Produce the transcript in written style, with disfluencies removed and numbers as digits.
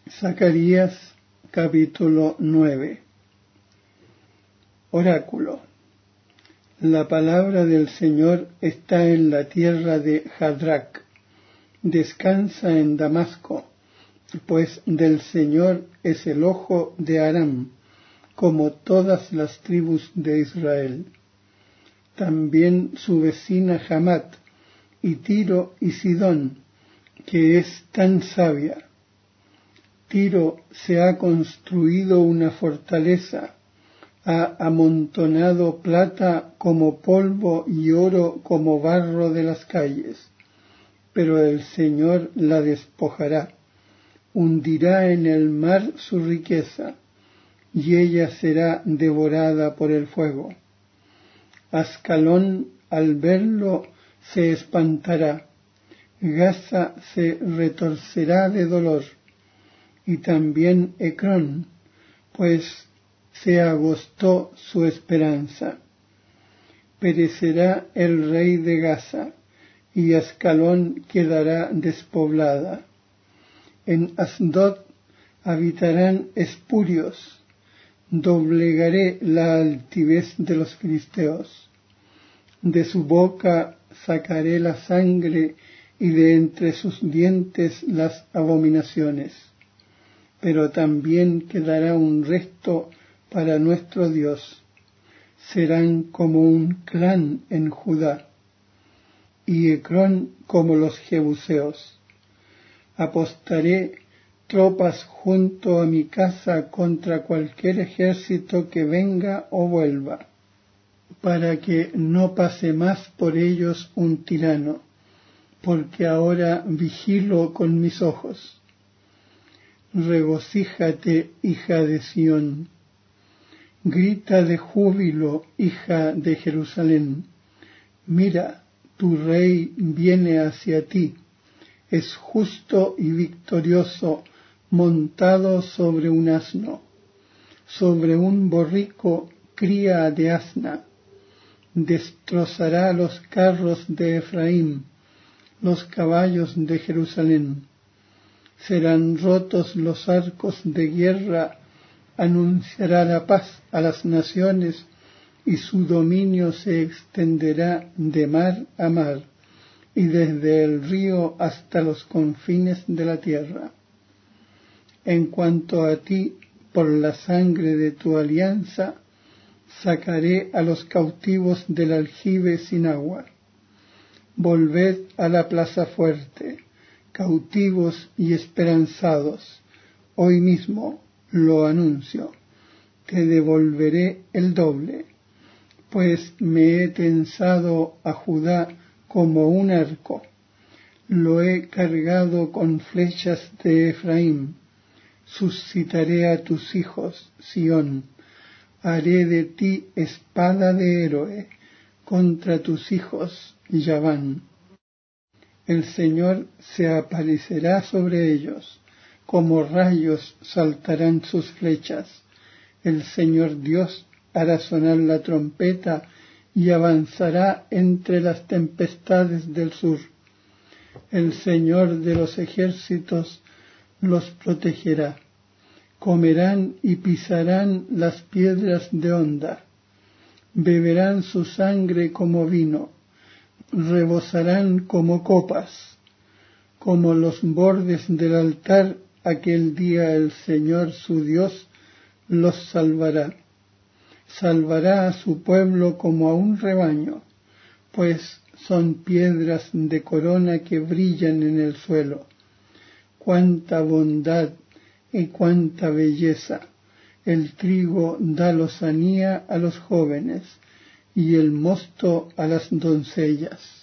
Zacarías capítulo 9. Oráculo. La palabra del Señor está en la tierra de Hadrac. Descansa en Damasco, pues del Señor es el ojo de Aram, como todas las tribus de Israel. También su vecina Hamat, y Tiro y Sidón, que es tan sabia. Tiro se ha construido una fortaleza, ha amontonado plata como polvo y oro como barro de las calles, pero el Señor la despojará, hundirá en el mar su riqueza, y ella será devorada por el fuego. Ascalón al verlo se espantará, Gaza se retorcerá de dolor, y también Ecrón, pues se agostó su esperanza. Perecerá el rey de Gaza, y Ascalón quedará despoblada. En Asdod habitarán espurios, doblegaré la altivez de los filisteos. De su boca sacaré la sangre, y de entre sus dientes las abominaciones. Pero también quedará un resto para nuestro Dios. Serán como un clan en Judá, y Ecrón como los jebuseos. Apostaré tropas junto a mi casa contra cualquier ejército que venga o vuelva, para que no pase más por ellos un tirano, porque ahora vigilo con mis ojos. Regocíjate, hija de Sión. Grita de júbilo, hija de Jerusalén. Mira, tu rey viene hacia ti. Es justo y victorioso, montado sobre un asno, sobre un borrico, cría de asna. Destrozará los carros de Efraín, los caballos de Jerusalén. Serán rotos los arcos de guerra, anunciará la paz a las naciones, y su dominio se extenderá de mar a mar, y desde el río hasta los confines de la tierra. En cuanto a ti, por la sangre de tu alianza, sacaré a los cautivos del aljibe sin agua. Volved a la plaza fuerte, cautivos y esperanzados, hoy mismo lo anuncio, te devolveré el doble, pues me he tensado a Judá como un arco, lo he cargado con flechas de Efraín, suscitaré a tus hijos, Sión, haré de ti espada de héroe, contra tus hijos, Yaván. El Señor se aparecerá sobre ellos, como rayos saltarán sus flechas. El Señor Dios hará sonar la trompeta y avanzará entre las tempestades del sur. El Señor de los ejércitos los protegerá. Comerán y pisarán las piedras de honda. Beberán su sangre como vino. Rebosarán como copas, como los bordes del altar. Aquel día el Señor su Dios los salvará. Salvará a su pueblo como a un rebaño, pues son piedras de corona que brillan en el suelo. Cuánta bondad y cuánta belleza. El trigo da lozanía a los jóvenes, y el mosto a las doncellas.